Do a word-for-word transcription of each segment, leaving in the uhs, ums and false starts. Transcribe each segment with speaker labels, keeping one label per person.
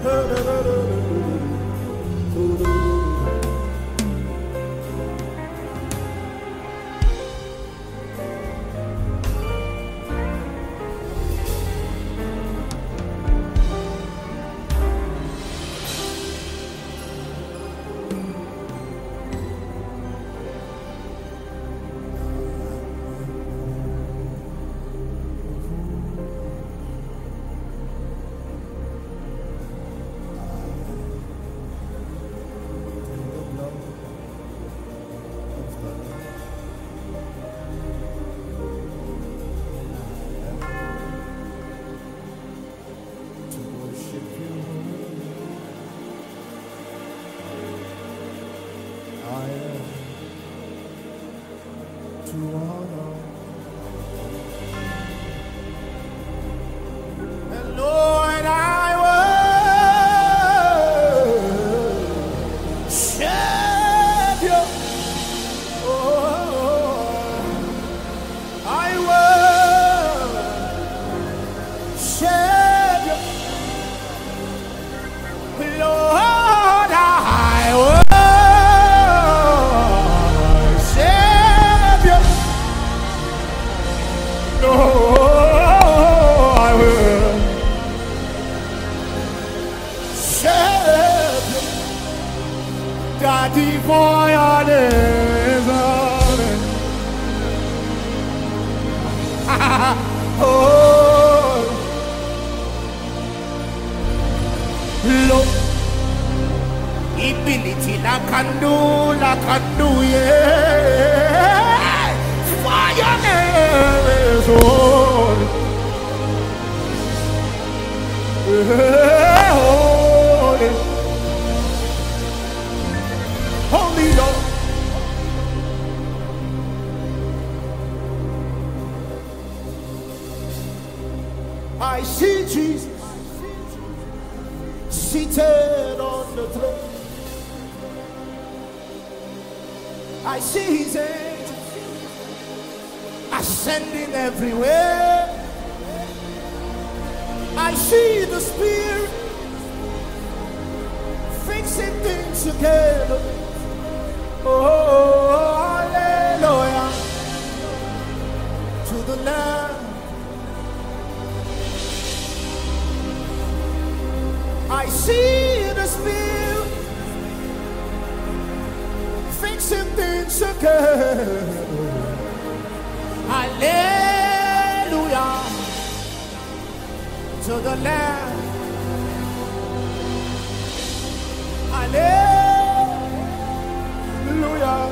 Speaker 1: I see Jesus seated on the throne. I see his angels ascending everywhere. I see the Spirit fixing things together. Oh, hallelujah to the Lamb. I see the Spirit fixing things together. Hallelujah to the Lamb. Hallelujah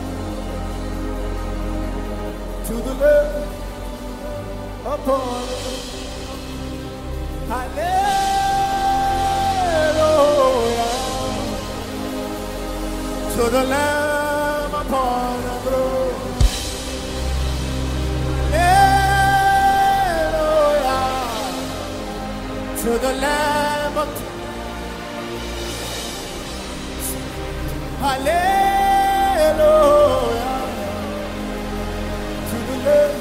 Speaker 1: to the Lamb upon. Hallelujah to the Lamb upon the throne. Hallelujah to the Lamb upon. Hallelujah to the Lamb.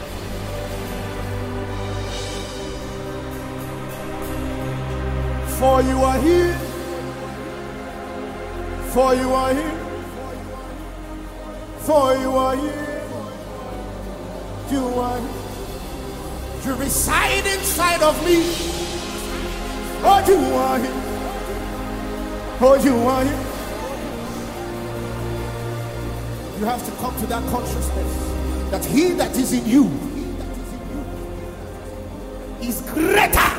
Speaker 1: For you are here. For you are here. For you are here. You are here. You reside inside of me. Oh, you are here. Oh, you are here. You have to come to that consciousness that he that is in you is greater.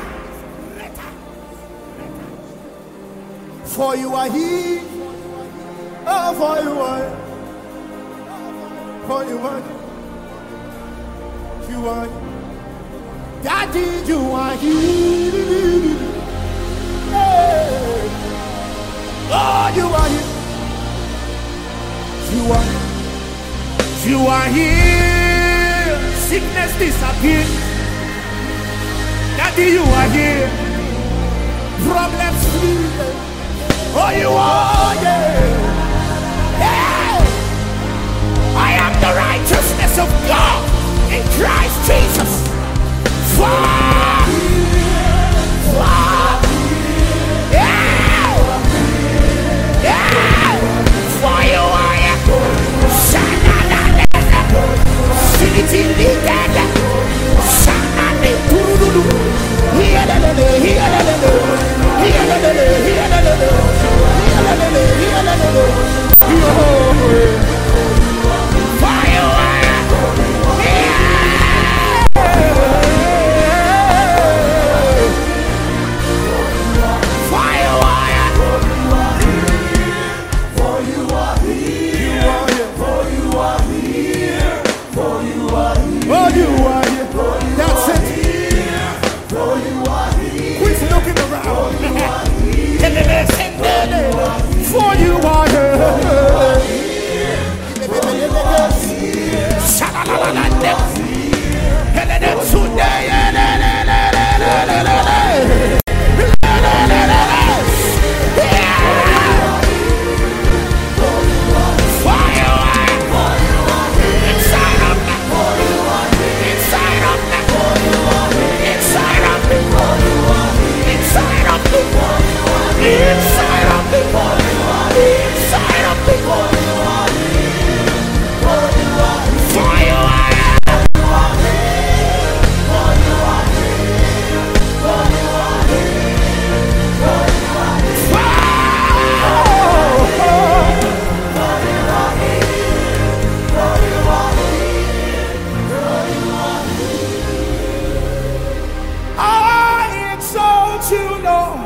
Speaker 1: For you are he. Oh, for you are. For you are. You are. Daddy, you are he. Hey. Oh, you are he. You are. You are here. Sickness disappears. Daddy, you are here. Problems free. Oh, you are, yeah. Yeah. I am the righteousness of God in Christ Jesus. Far, far, For you are here. Inside of me, inside of me, for you I am. I exalt you, Lord.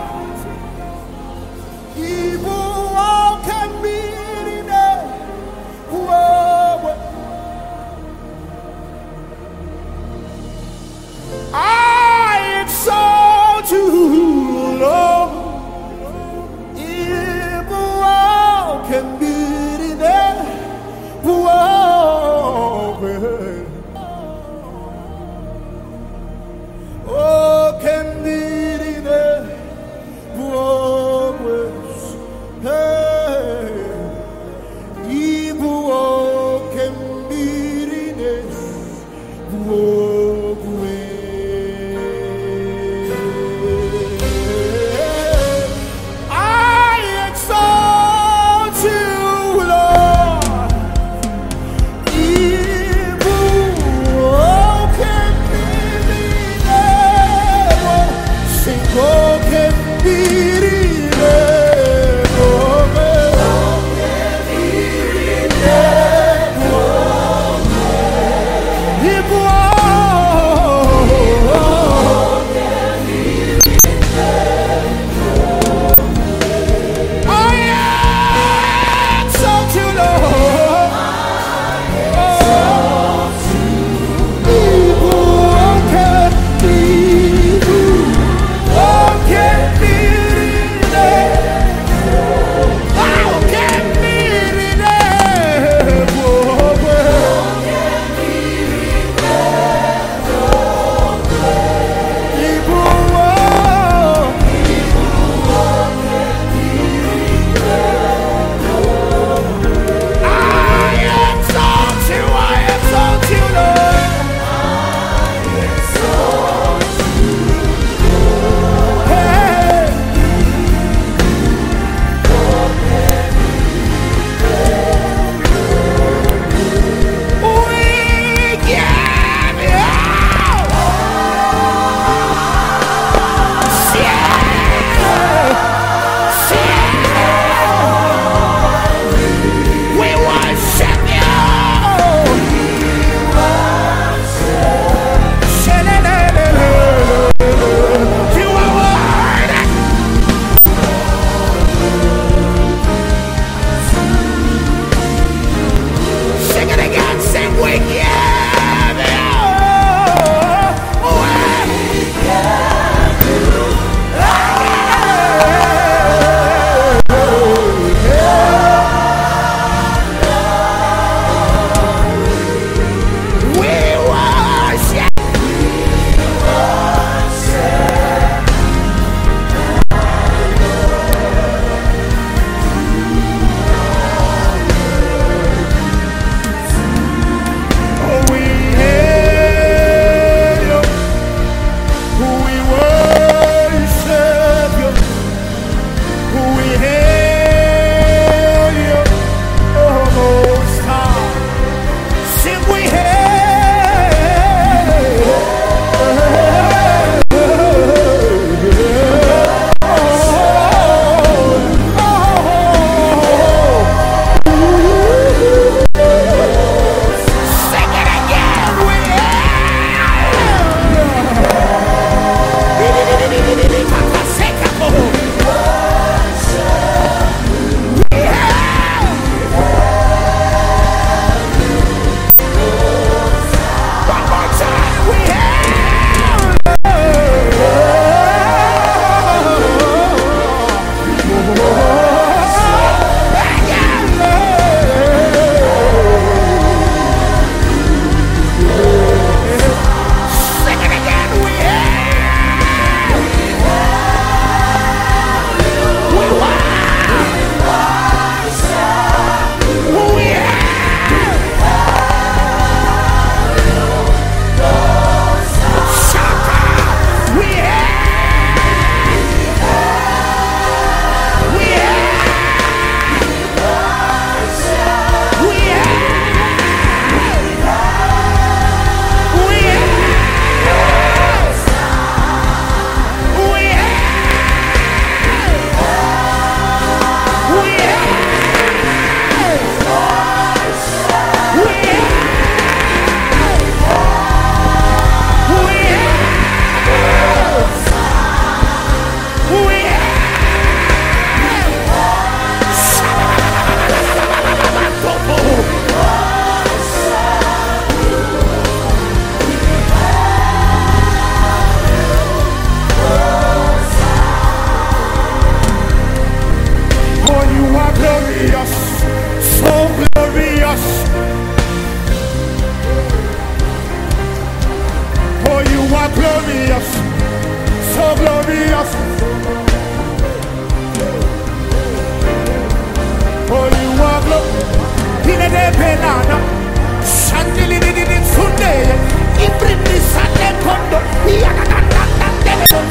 Speaker 1: I exalt you, Lord. Evil all can be there. Oh, can be there.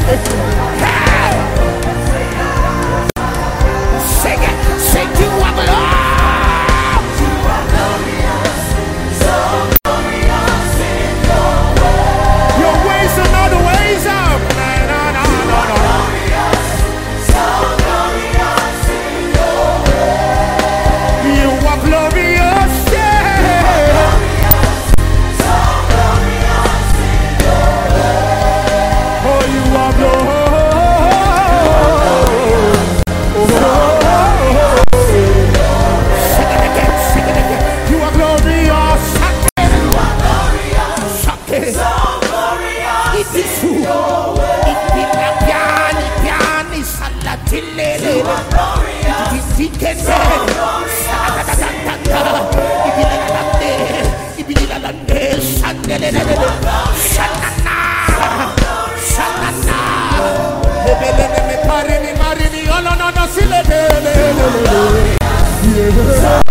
Speaker 1: Sing it, sing you are glorious. You are glorious, so glorious in your ways. Your ways are not the ways of man. No, no, no, no. Glorious, so glorious in your ways. You are glorious, yeah. Glorious, so glorious in your ways. Oh, you are glorious. Yeah.